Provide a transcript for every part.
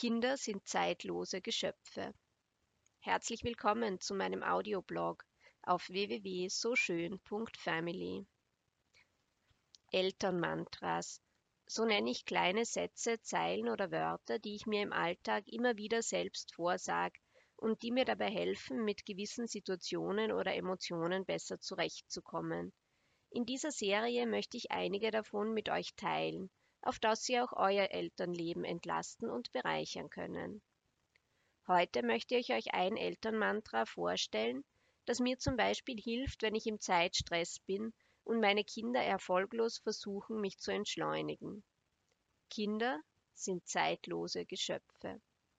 Kinder sind zeitlose Geschöpfe. Herzlich willkommen zu meinem Audioblog auf www.soschön.family. Elternmantras. So nenne ich kleine Sätze, Zeilen oder Wörter, die ich mir im Alltag immer wieder selbst vorsage und die mir dabei helfen, mit gewissen Situationen oder Emotionen besser zurechtzukommen. In dieser Serie möchte ich einige davon mit euch teilen, auf dass sie auch euer Elternleben entlasten und bereichern können. Heute möchte ich euch ein Elternmantra vorstellen, das mir zum Beispiel hilft, wenn ich im Zeitstress bin und meine Kinder erfolglos versuchen, mich zu entschleunigen. Kinder sind zeitlose Geschöpfe.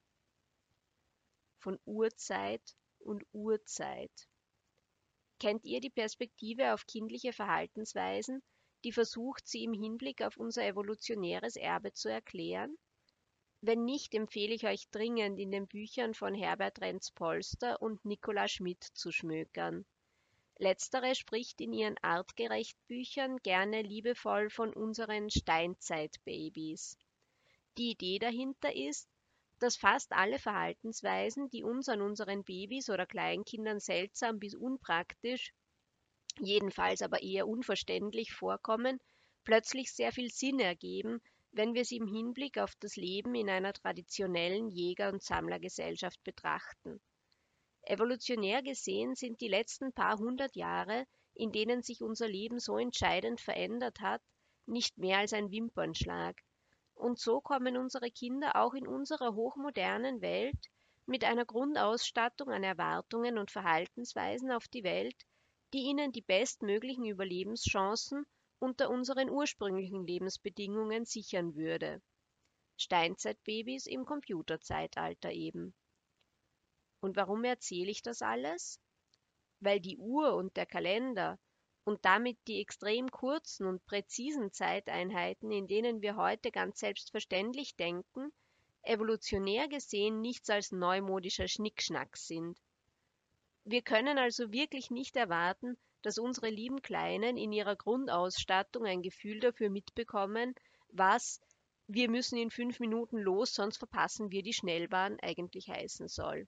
Von Urzeit und Urzeit. Kennt ihr die Perspektive auf kindliche Verhaltensweisen, die versucht, sie im Hinblick auf unser evolutionäres Erbe zu erklären? Wenn nicht, empfehle ich euch dringend, in den Büchern von Herbert Renz-Polster und Nicola Schmidt zu schmökern. Letztere spricht in ihren Artgerecht-Büchern gerne liebevoll von unseren Steinzeit-Babys. Die Idee dahinter ist, dass fast alle Verhaltensweisen, die uns an unseren Babys oder Kleinkindern seltsam bis unpraktisch, jedenfalls aber eher unverständlich vorkommen, plötzlich sehr viel Sinn ergeben, wenn wir sie im Hinblick auf das Leben in einer traditionellen Jäger- und Sammlergesellschaft betrachten. Evolutionär gesehen sind die letzten paar hundert Jahre, in denen sich unser Leben so entscheidend verändert hat, nicht mehr als ein Wimpernschlag. Und so kommen unsere Kinder auch in unserer hochmodernen Welt mit einer Grundausstattung an Erwartungen und Verhaltensweisen auf die Welt, die ihnen die bestmöglichen Überlebenschancen unter unseren ursprünglichen Lebensbedingungen sichern würde. Steinzeitbabys im Computerzeitalter eben. Und warum erzähle ich das alles? Weil die Uhr und der Kalender und damit die extrem kurzen und präzisen Zeiteinheiten, in denen wir heute ganz selbstverständlich denken, evolutionär gesehen nichts als neumodischer Schnickschnack sind. Wir können also wirklich nicht erwarten, dass unsere lieben Kleinen in ihrer Grundausstattung ein Gefühl dafür mitbekommen, was „wir müssen in 5 Minuten los, sonst verpassen wir die Schnellbahn“ eigentlich heißen soll.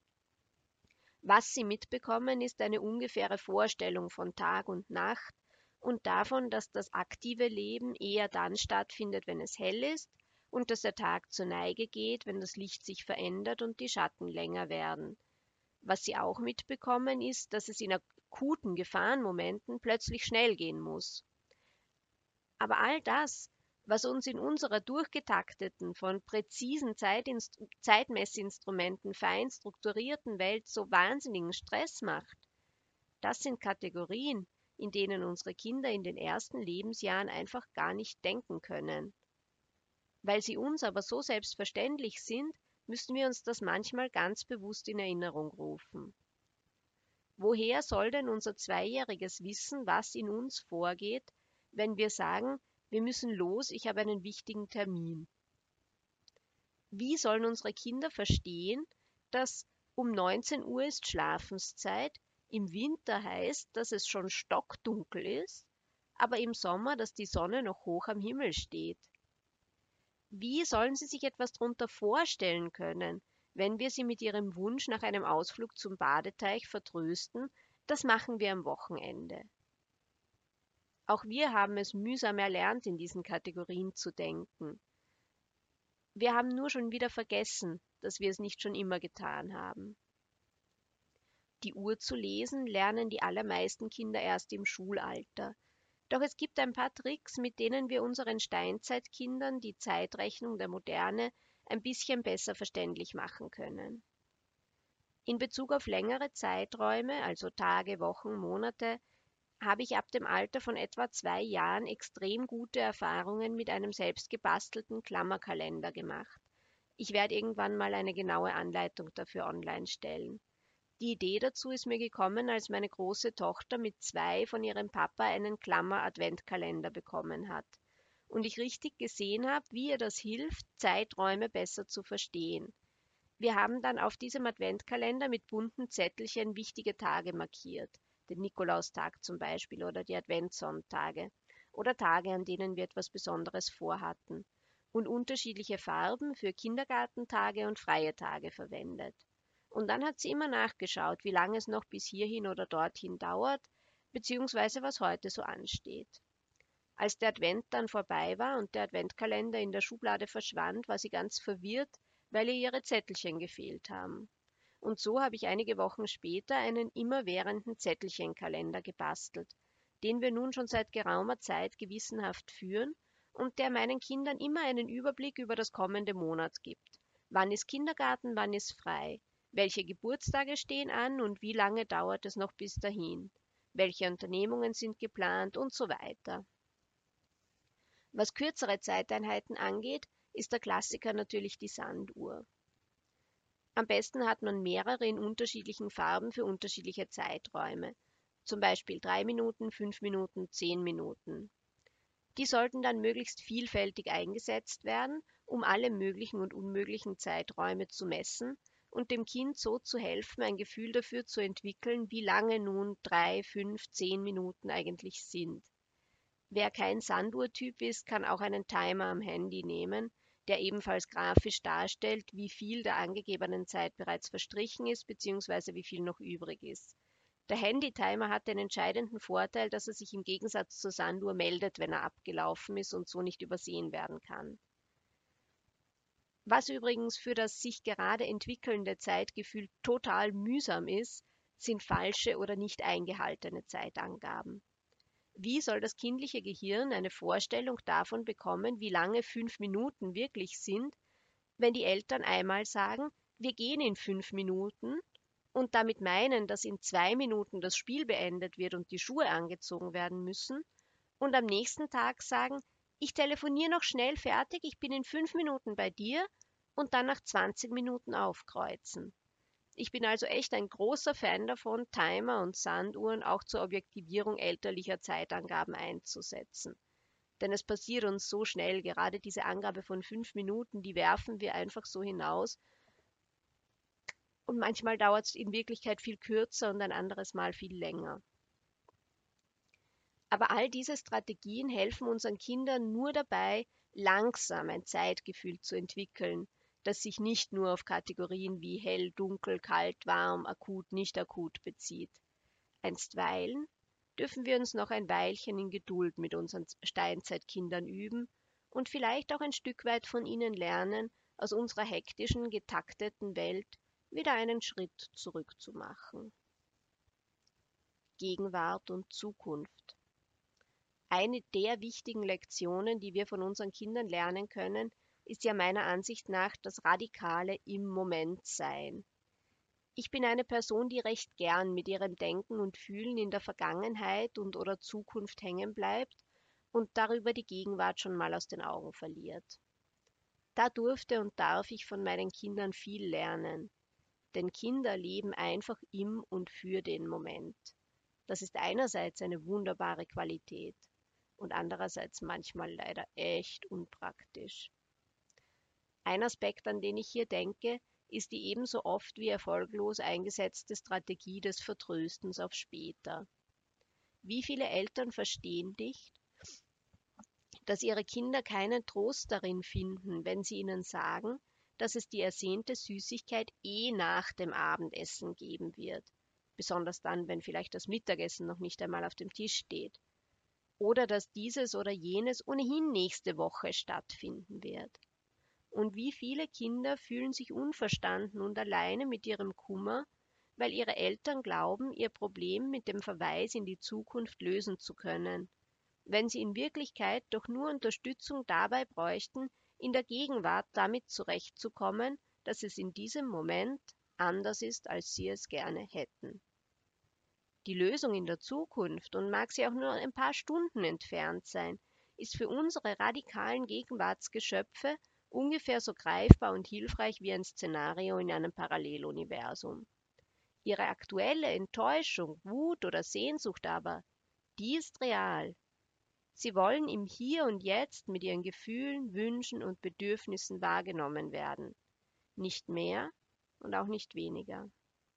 Was sie mitbekommen, ist eine ungefähre Vorstellung von Tag und Nacht und davon, dass das aktive Leben eher dann stattfindet, wenn es hell ist, und dass der Tag zur Neige geht, wenn das Licht sich verändert und die Schatten länger werden. Was sie auch mitbekommen, ist, dass es in akuten Gefahrenmomenten plötzlich schnell gehen muss. Aber all das, was uns in unserer durchgetakteten, von präzisen Zeitmessinstrumenten fein strukturierten Welt so wahnsinnigen Stress macht, das sind Kategorien, in denen unsere Kinder in den ersten Lebensjahren einfach gar nicht denken können. Weil sie uns aber so selbstverständlich sind, müssen wir uns das manchmal ganz bewusst in Erinnerung rufen. Woher soll denn unser Zweijähriges wissen, was in uns vorgeht, wenn wir sagen, wir müssen los, ich habe einen wichtigen Termin? Wie sollen unsere Kinder verstehen, dass um 19 Uhr ist Schlafenszeit, im Winter heißt, dass es schon stockdunkel ist, aber im Sommer, dass die Sonne noch hoch am Himmel steht? Wie sollen sie sich etwas darunter vorstellen können, wenn wir sie mit ihrem Wunsch nach einem Ausflug zum Badeteich vertrösten? Das machen wir am Wochenende. Auch wir haben es mühsam erlernt, in diesen Kategorien zu denken. Wir haben nur schon wieder vergessen, dass wir es nicht schon immer getan haben. Die Uhr zu lesen lernen die allermeisten Kinder erst im Schulalter. Doch es gibt ein paar Tricks, mit denen wir unseren Steinzeitkindern die Zeitrechnung der Moderne ein bisschen besser verständlich machen können. In Bezug auf längere Zeiträume, also Tage, Wochen, Monate, habe ich ab dem Alter von etwa 2 Jahren extrem gute Erfahrungen mit einem selbst gebastelten Klammerkalender gemacht. Ich werde irgendwann mal eine genaue Anleitung dafür online stellen. Die Idee dazu ist mir gekommen, als meine große Tochter mit 2 von ihrem Papa einen Klammer-Adventkalender bekommen hat und ich richtig gesehen habe, wie ihr das hilft, Zeiträume besser zu verstehen. Wir haben dann auf diesem Adventkalender mit bunten Zettelchen wichtige Tage markiert, den Nikolaustag zum Beispiel oder die Adventssonntage oder Tage, an denen wir etwas Besonderes vorhatten. und unterschiedliche Farben für Kindergartentage und freie Tage verwendet. Und dann hat sie immer nachgeschaut, wie lange es noch bis hierhin oder dorthin dauert, beziehungsweise was heute so ansteht. Als der Advent dann vorbei war und der Adventkalender in der Schublade verschwand, war sie ganz verwirrt, weil ihr ihre Zettelchen gefehlt haben. Und so habe ich einige Wochen später einen immerwährenden Zettelchenkalender gebastelt, den wir nun schon seit geraumer Zeit gewissenhaft führen und der meinen Kindern immer einen Überblick über das kommende Monat gibt. Wann ist Kindergarten, wann ist frei? Welche Geburtstage stehen an und wie lange dauert es noch bis dahin? Welche Unternehmungen sind geplant und so weiter. Was kürzere Zeiteinheiten angeht, ist der Klassiker natürlich die Sanduhr. Am besten hat man mehrere in unterschiedlichen Farben für unterschiedliche Zeiträume, zum Beispiel 3 Minuten, 5 Minuten, 10 Minuten. Die sollten dann möglichst vielfältig eingesetzt werden, um alle möglichen und unmöglichen Zeiträume zu messen und dem Kind so zu helfen, ein Gefühl dafür zu entwickeln, wie lange nun 3, 5, 10 Minuten eigentlich sind. Wer kein Sanduhrtyp ist, kann auch einen Timer am Handy nehmen, der ebenfalls grafisch darstellt, wie viel der angegebenen Zeit bereits verstrichen ist bzw. wie viel noch übrig ist. Der Handy-Timer hat den entscheidenden Vorteil, dass er sich im Gegensatz zur Sanduhr meldet, wenn er abgelaufen ist und so nicht übersehen werden kann. Was übrigens für das sich gerade entwickelnde Zeitgefühl total mühsam ist, sind falsche oder nicht eingehaltene Zeitangaben. Wie soll das kindliche Gehirn eine Vorstellung davon bekommen, wie lange 5 Minuten wirklich sind, wenn die Eltern einmal sagen, wir gehen in 5 Minuten und damit meinen, dass in 2 Minuten das Spiel beendet wird und die Schuhe angezogen werden müssen und am nächsten Tag sagen, ich telefoniere noch schnell fertig, ich bin in 5 Minuten bei dir und dann nach 20 Minuten aufkreuzen. Ich bin also echt ein großer Fan davon, Timer und Sanduhren auch zur Objektivierung elterlicher Zeitangaben einzusetzen. Denn es passiert uns so schnell, gerade diese Angabe von 5 Minuten, die werfen wir einfach so hinaus. Und manchmal dauert es in Wirklichkeit viel kürzer und ein anderes Mal viel länger. Aber all diese Strategien helfen unseren Kindern nur dabei, langsam ein Zeitgefühl zu entwickeln, das sich nicht nur auf Kategorien wie hell, dunkel, kalt, warm, akut, nicht akut bezieht. Einstweilen dürfen wir uns noch ein Weilchen in Geduld mit unseren Steinzeitkindern üben und vielleicht auch ein Stück weit von ihnen lernen, aus unserer hektischen, getakteten Welt wieder einen Schritt zurück zu machen. Gegenwart und Zukunft. Eine der wichtigen Lektionen, die wir von unseren Kindern lernen können, ist ja meiner Ansicht nach das radikale im Moment sein. Ich bin eine Person, die recht gern mit ihrem Denken und Fühlen in der Vergangenheit und oder Zukunft hängen bleibt und darüber die Gegenwart schon mal aus den Augen verliert. Da durfte und darf ich von meinen Kindern viel lernen, denn Kinder leben einfach im und für den Moment. Das ist einerseits eine wunderbare Qualität und andererseits manchmal leider echt unpraktisch. Ein Aspekt, an den ich hier denke, ist die ebenso oft wie erfolglos eingesetzte Strategie des Vertröstens auf später. Wie viele Eltern verstehen nicht, dass ihre Kinder keinen Trost darin finden, wenn sie ihnen sagen, dass es die ersehnte Süßigkeit nach dem Abendessen geben wird, besonders dann, wenn vielleicht das Mittagessen noch nicht einmal auf dem Tisch steht, oder dass dieses oder jenes ohnehin nächste Woche stattfinden wird. Und wie viele Kinder fühlen sich unverstanden und alleine mit ihrem Kummer, weil ihre Eltern glauben, ihr Problem mit dem Verweis in die Zukunft lösen zu können, wenn sie in Wirklichkeit doch nur Unterstützung dabei bräuchten, in der Gegenwart damit zurechtzukommen, dass es in diesem Moment anders ist, als sie es gerne hätten. Die Lösung in der Zukunft, und mag sie auch nur ein paar Stunden entfernt sein, ist für unsere radikalen Gegenwartsgeschöpfe ungefähr so greifbar und hilfreich wie ein Szenario in einem Paralleluniversum. Ihre aktuelle Enttäuschung, Wut oder Sehnsucht aber, die ist real. Sie wollen im Hier und Jetzt mit ihren Gefühlen, Wünschen und Bedürfnissen wahrgenommen werden. Nicht mehr und auch nicht weniger.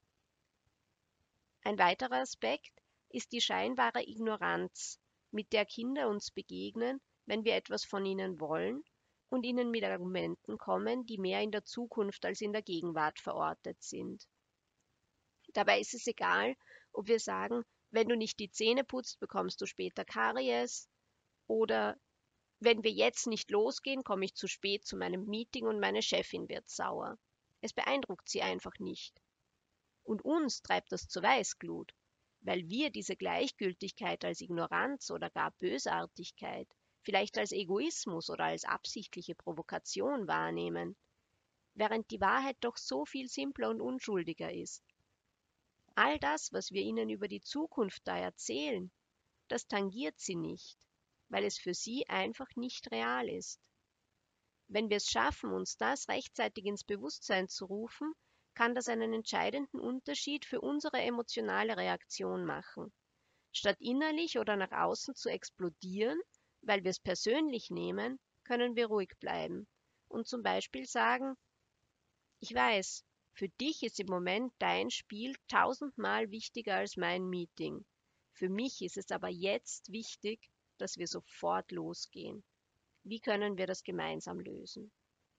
Ein weiterer Aspekt ist die scheinbare Ignoranz, mit der Kinder uns begegnen, wenn wir etwas von ihnen wollen, und ihnen mit Argumenten kommen, die mehr in der Zukunft als in der Gegenwart verortet sind. Dabei ist es egal, ob wir sagen, wenn du nicht die Zähne putzt, bekommst du später Karies, oder wenn wir jetzt nicht losgehen, komme ich zu spät zu meinem Meeting und meine Chefin wird sauer. Es beeindruckt sie einfach nicht. Und uns treibt das zur Weißglut, weil wir diese Gleichgültigkeit als Ignoranz oder gar Bösartigkeit, vielleicht als Egoismus oder als absichtliche Provokation wahrnehmen, während die Wahrheit doch so viel simpler und unschuldiger ist. All das, was wir ihnen über die Zukunft da erzählen, das tangiert sie nicht, weil es für sie einfach nicht real ist. Wenn wir es schaffen, uns das rechtzeitig ins Bewusstsein zu rufen, kann das einen entscheidenden Unterschied für unsere emotionale Reaktion machen. Statt innerlich oder nach außen zu explodieren, weil wir es persönlich nehmen, können wir ruhig bleiben und zum Beispiel sagen, ich weiß, für dich ist im Moment dein Spiel tausendmal wichtiger als mein Meeting. Für mich ist es aber jetzt wichtig, dass wir sofort losgehen. Wie können wir das gemeinsam lösen?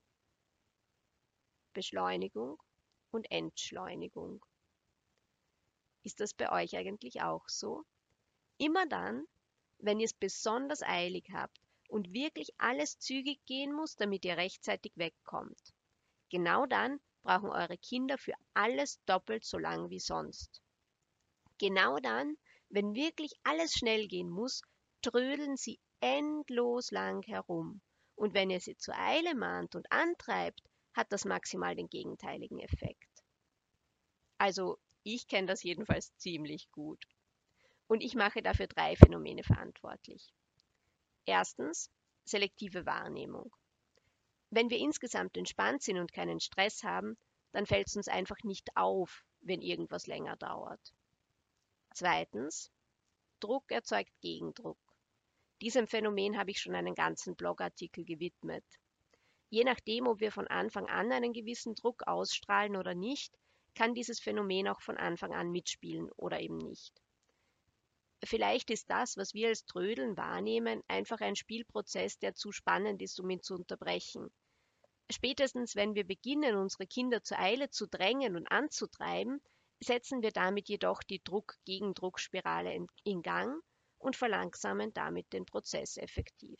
Beschleunigung und Entschleunigung. Ist das bei euch eigentlich auch so? Immer dann, wenn ihr es besonders eilig habt und wirklich alles zügig gehen muss, damit ihr rechtzeitig wegkommt. Genau dann brauchen eure Kinder für alles doppelt so lang wie sonst. Genau dann, wenn wirklich alles schnell gehen muss, trödeln sie endlos lang herum. Und wenn ihr sie zur Eile mahnt und antreibt, hat das maximal den gegenteiligen Effekt. Also, ich kenne das jedenfalls ziemlich gut. Und ich mache dafür 3 Phänomene verantwortlich. Erstens, selektive Wahrnehmung. Wenn wir insgesamt entspannt sind und keinen Stress haben, dann fällt es uns einfach nicht auf, wenn irgendwas länger dauert. Zweitens, Druck erzeugt Gegendruck. Diesem Phänomen habe ich schon einen ganzen Blogartikel gewidmet. Je nachdem, ob wir von Anfang an einen gewissen Druck ausstrahlen oder nicht, kann dieses Phänomen auch von Anfang an mitspielen oder eben nicht. Vielleicht ist das, was wir als Trödeln wahrnehmen, einfach ein Spielprozess, der zu spannend ist, um ihn zu unterbrechen. Spätestens wenn wir beginnen, unsere Kinder zur Eile zu drängen und anzutreiben, setzen wir damit jedoch die Druck-Gegendruck-Spirale in Gang und verlangsamen damit den Prozess effektiv.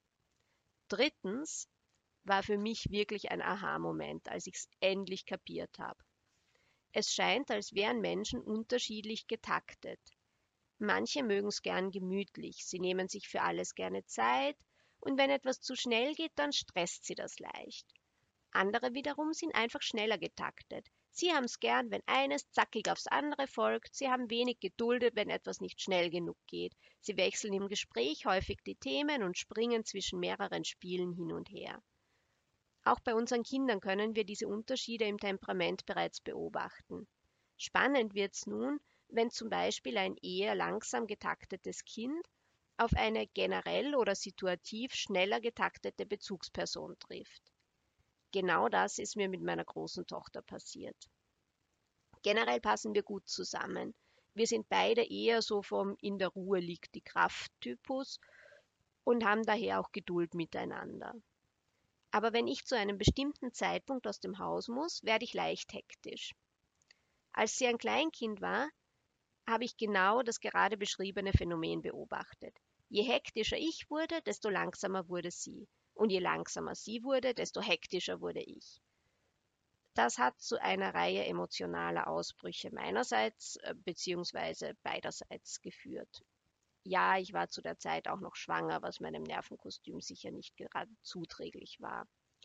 Drittens war für mich wirklich ein Aha-Moment, als ich es endlich kapiert habe. Es scheint, als wären Menschen unterschiedlich getaktet. Manche mögen es gern gemütlich, sie nehmen sich für alles gerne Zeit und wenn etwas zu schnell geht, dann stresst sie das leicht. Andere wiederum sind einfach schneller getaktet. Sie haben es gern, wenn eines zackig aufs andere folgt. Sie haben wenig geduldet, wenn etwas nicht schnell genug geht. Sie wechseln im Gespräch häufig die Themen und springen zwischen mehreren Spielen hin und her. Auch bei unseren Kindern können wir diese Unterschiede im Temperament bereits beobachten. Spannend wird es nun, wenn zum Beispiel ein eher langsam getaktetes Kind auf eine generell oder situativ schneller getaktete Bezugsperson trifft. Genau das ist mir mit meiner großen Tochter passiert. Generell passen wir gut zusammen. Wir sind beide eher so vom in der Ruhe liegt die Kraft-Typus und haben daher auch Geduld miteinander. Aber wenn ich zu einem bestimmten Zeitpunkt aus dem Haus muss, werde ich leicht hektisch. Als sie ein Kleinkind war, habe ich genau das gerade beschriebene Phänomen beobachtet. Je hektischer ich wurde, desto langsamer wurde sie. Und je langsamer sie wurde, desto hektischer wurde ich. Das hat zu einer Reihe emotionaler Ausbrüche meinerseits bzw. beiderseits geführt. Ja, ich war zu der Zeit auch noch schwanger, was meinem Nervenkostüm sicher nicht gerade zuträglich war.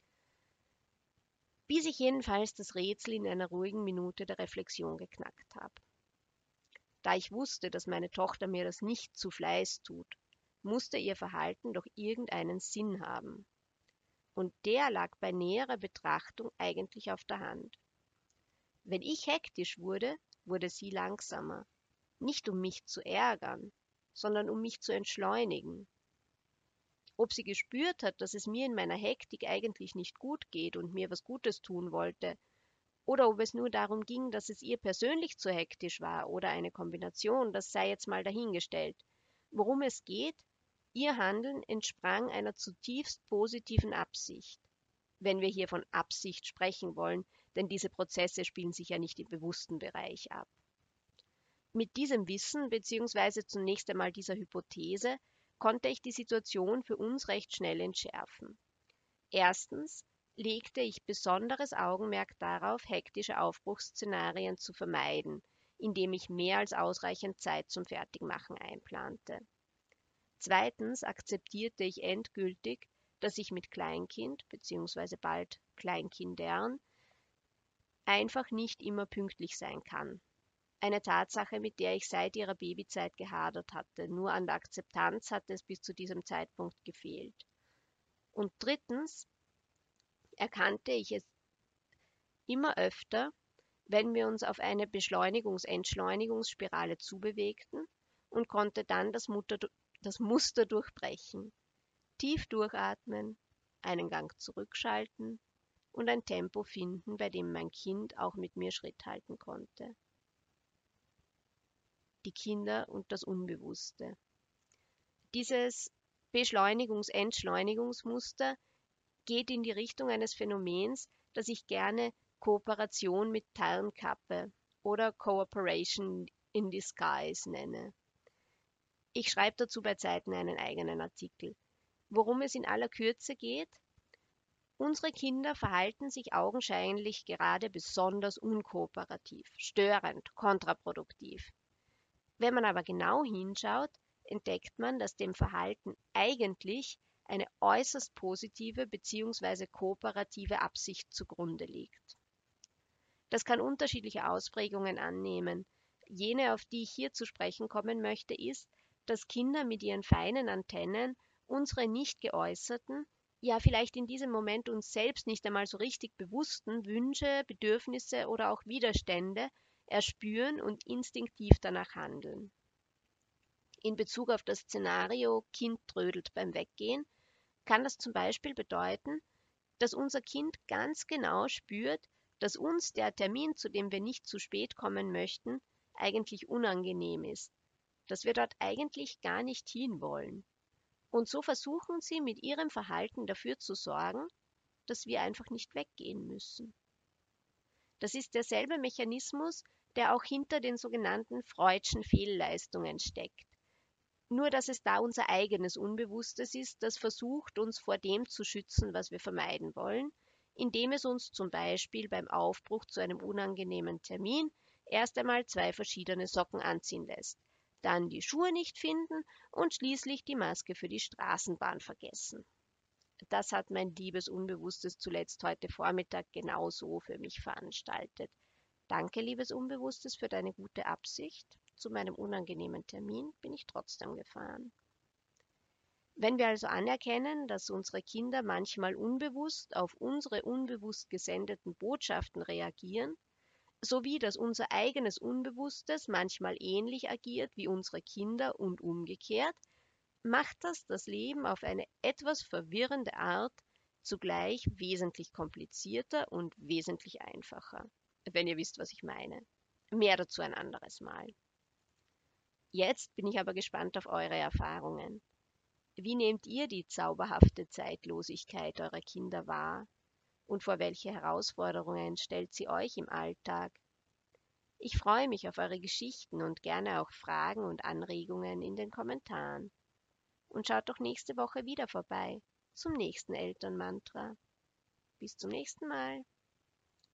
Bis ich jedenfalls das Rätsel in einer ruhigen Minute der Reflexion geknackt habe. Da ich wusste, dass meine Tochter mir das nicht zu Fleiß tut, musste ihr Verhalten doch irgendeinen Sinn haben. Und der lag bei näherer Betrachtung eigentlich auf der Hand. Wenn ich hektisch wurde, wurde sie langsamer. Nicht um mich zu ärgern, sondern um mich zu entschleunigen. Ob sie gespürt hat, dass es mir in meiner Hektik eigentlich nicht gut geht und mir was Gutes tun wollte, oder ob es nur darum ging, dass es ihr persönlich zu hektisch war oder eine Kombination, das sei jetzt mal dahingestellt. Worum es geht, Ihr Handeln entsprang einer zutiefst positiven Absicht, wenn wir hier von Absicht sprechen wollen, denn diese Prozesse spielen sich ja nicht im bewussten Bereich ab. Mit diesem Wissen bzw. zunächst einmal dieser Hypothese konnte ich die Situation für uns recht schnell entschärfen. Erstens legte ich besonderes Augenmerk darauf, hektische Aufbruchsszenarien zu vermeiden, indem ich mehr als ausreichend Zeit zum Fertigmachen einplante. Zweitens akzeptierte ich endgültig, dass ich mit Kleinkind bzw. bald Kleinkindern einfach nicht immer pünktlich sein kann. Eine Tatsache, mit der ich seit ihrer Babyzeit gehadert hatte. Nur an der Akzeptanz hatte es bis zu diesem Zeitpunkt gefehlt. Und drittens erkannte ich es immer öfter, wenn wir uns auf eine Beschleunigungs-Entschleunigungsspirale zubewegten und konnte dann das Muster durchbrechen. Tief durchatmen, einen Gang zurückschalten und ein Tempo finden, bei dem mein Kind auch mit mir Schritt halten konnte. Die Kinder und das Unbewusste. Dieses Beschleunigungs-Entschleunigungsmuster geht in die Richtung eines Phänomens, das ich gerne Kooperation mit Tarnkappe oder Cooperation in Disguise nenne. Ich schreibe dazu bei Zeiten einen eigenen Artikel. Worum es in aller Kürze geht? Unsere Kinder verhalten sich augenscheinlich gerade besonders unkooperativ, störend, kontraproduktiv. Wenn man aber genau hinschaut, entdeckt man, dass dem Verhalten eigentlich eine äußerst positive bzw. kooperative Absicht zugrunde liegt. Das kann unterschiedliche Ausprägungen annehmen. Jene, auf die ich hier zu sprechen kommen möchte, ist, dass Kinder mit ihren feinen Antennen unsere nicht geäußerten, ja vielleicht in diesem Moment uns selbst nicht einmal so richtig bewussten Wünsche, Bedürfnisse oder auch Widerstände erspüren und instinktiv danach handeln. In Bezug auf das Szenario Kind trödelt beim Weggehen kann das zum Beispiel bedeuten, dass unser Kind ganz genau spürt, dass uns der Termin, zu dem wir nicht zu spät kommen möchten, eigentlich unangenehm ist, dass wir dort eigentlich gar nicht hinwollen. Und so versuchen sie mit ihrem Verhalten dafür zu sorgen, dass wir einfach nicht weggehen müssen. Das ist derselbe Mechanismus, der auch hinter den sogenannten Freudschen Fehlleistungen steckt. Nur dass es da unser eigenes Unbewusstes ist, das versucht, uns vor dem zu schützen, was wir vermeiden wollen, indem es uns zum Beispiel beim Aufbruch zu einem unangenehmen Termin erst einmal 2 verschiedene Socken anziehen lässt, dann die Schuhe nicht finden und schließlich die Maske für die Straßenbahn vergessen. Das hat mein liebes Unbewusstes zuletzt heute Vormittag genauso für mich veranstaltet. Danke, liebes Unbewusstes, für deine gute Absicht. Zu meinem unangenehmen Termin bin ich trotzdem gefahren. Wenn wir also anerkennen, dass unsere Kinder manchmal unbewusst auf unsere unbewusst gesendeten Botschaften reagieren, sowie dass unser eigenes Unbewusstes manchmal ähnlich agiert wie unsere Kinder und umgekehrt, macht das Leben auf eine etwas verwirrende Art zugleich wesentlich komplizierter und wesentlich einfacher, wenn ihr wisst, was ich meine. Mehr dazu ein anderes Mal. Jetzt bin ich aber gespannt auf eure Erfahrungen. Wie nehmt ihr die zauberhafte Zeitlosigkeit eurer Kinder wahr? Und vor welche Herausforderungen stellt sie euch im Alltag? Ich freue mich auf eure Geschichten und gerne auch Fragen und Anregungen in den Kommentaren. Und schaut doch nächste Woche wieder vorbei zum nächsten Elternmantra. Bis zum nächsten Mal.